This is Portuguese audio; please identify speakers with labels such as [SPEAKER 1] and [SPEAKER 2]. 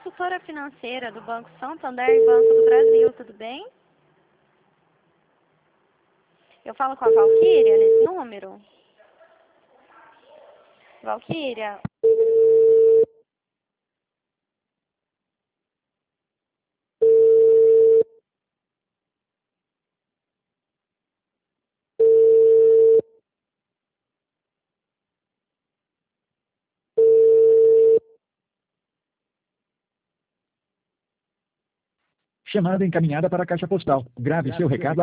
[SPEAKER 1] consultora financeira do Banco Santander e Banco do Brasil, tudo bem? Eu falo com a Valquíria nesse número? Valquíria?
[SPEAKER 2] Chamada encaminhada para a caixa postal. Grave seu recado